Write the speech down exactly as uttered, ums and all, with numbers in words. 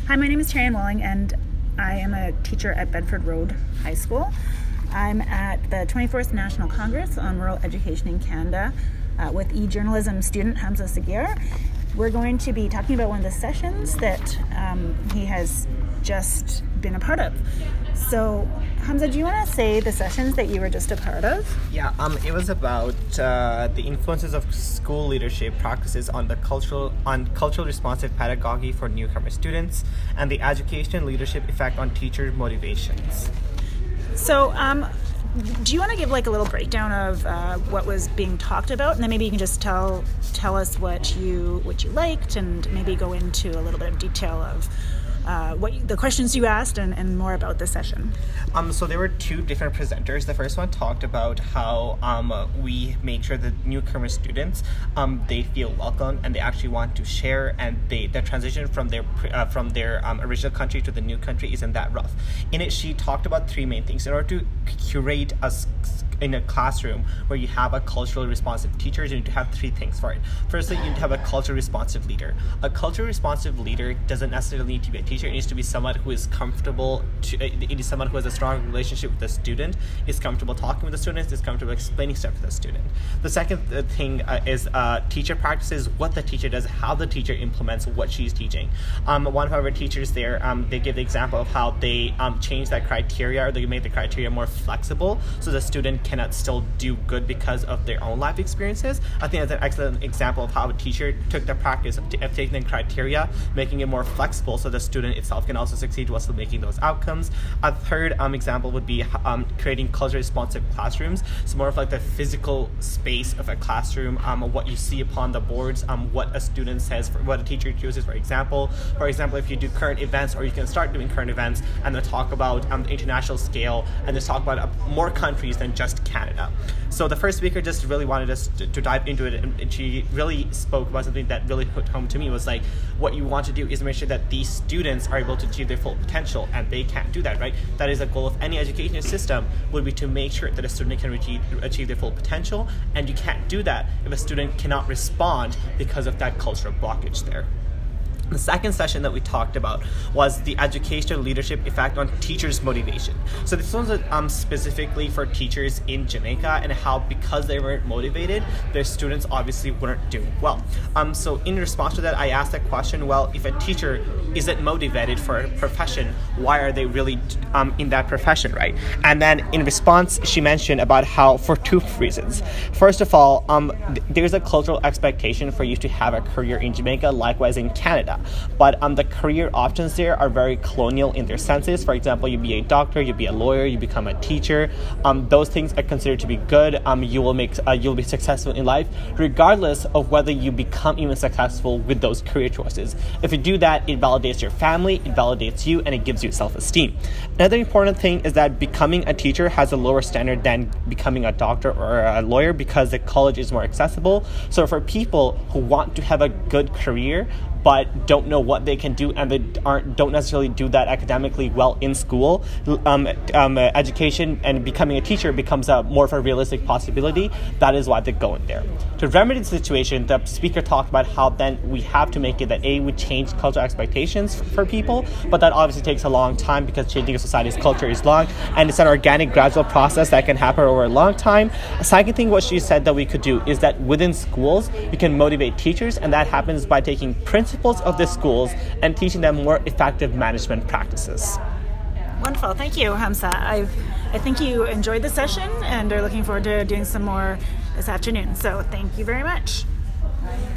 Hi, my name is Terry Walling, and I am a teacher at Bedford Road High School. I'm at the twenty-fourth National Congress on Rural Education in Canada uh, with e-journalism student Hamza Sagir. We're going to be talking about one of the sessions that um, he has just been a part of. So, Hamza, do you want to say the sessions that you were just a part of? Yeah, um, it was about uh, the influences of school leadership practices on the cultural on cultural responsive pedagogy for newcomer students and the education leadership effect on teacher motivations. So, um, do you want to give like a little breakdown of uh, what was being talked about, and then maybe you can just tell tell us what you what you liked, and maybe go into a little bit of detail of Uh, what you, the questions you asked and, and more about the session. Um, so there were two different presenters. The first one talked about how um, we make sure that newcomer students um, they feel welcome and they actually want to share, and they the transition from their uh, from their um, original country to the new country isn't that rough. In it, she talked about three main things. In order to curate a in a classroom where you have a culturally responsive teacher, you need to have three things for it. Firstly, you need to have a culturally responsive leader. A culturally responsive leader doesn't necessarily need to be a teacher. It needs to be someone who is comfortable, to, it is someone who has a strong relationship with the student, is comfortable talking with the students, is comfortable explaining stuff to the student. The second thing uh, is uh, teacher practices, what the teacher does, how the teacher implements what she's teaching. Um, one of our teachers there, um, they give the example of how they um, change that criteria, or they make the criteria more flexible so the student cannot still do good because of their own life experiences. I think that's an excellent example of how a teacher took the practice of, t- of taking the criteria, making it more flexible so the student itself can also succeed while still making those outcomes. A third um, example would be um, creating culturally responsive classrooms. It's more of like the physical space of a classroom, um, what you see upon the boards, um, what a student says, for, what a teacher chooses, for example. For example, if you do current events, or you can start doing current events and then talk about um, the international scale, and just talk about uh, more countries than just Canada. So the first speaker just really wanted us to, to dive into it, and she really spoke about something that really hit home to me. Was like, what you want to do is make sure that these students are able to achieve their full potential, and they can't do that, right? That is a goal of any education system, would be to make sure that a student can achieve, achieve their full potential, and you can't do that if a student cannot respond because of that cultural blockage there. The second session that we talked about was the educational leadership effect on teachers' motivation. So this was um, specifically for teachers in Jamaica, and how because they weren't motivated, their students obviously weren't doing well. Um, so in response to that, I asked the question, well, if a teacher isn't motivated for a profession, why are they really um, in that profession, right? And then in response, she mentioned about how for two reasons. First of all, um, th- there's a cultural expectation for you to have a career in Jamaica, likewise in Canada. But um, the career options there are very colonial in their senses. For example, you be a doctor, you be a lawyer, you become a teacher. Um, those things are considered to be good. Um, you will make, uh, you'll be successful in life, regardless of whether you become even successful with those career choices. If you do that, it validates your family, it validates you, and it gives you self-esteem. Another important thing is that becoming a teacher has a lower standard than becoming a doctor or a lawyer, because the college is more accessible. So for people who want to have a good career, but don't know what they can do, and they aren't don't necessarily do that academically well in school, um, um, uh, education and becoming a teacher becomes a more of a realistic possibility. That is why they're going there. To remedy the situation, the speaker talked about how then we have to make it that A, we change cultural expectations for, for people, but that obviously takes a long time, because changing a society's culture is long, and it's an organic, gradual process that can happen over a long time. A second thing what she said that we could do is that within schools, you can motivate teachers, and that happens by taking principles of the schools and teaching them more effective management practices. Wonderful. Thank you, Hamza. I I think you enjoyed the session and are looking forward to doing some more this afternoon. So thank you very much.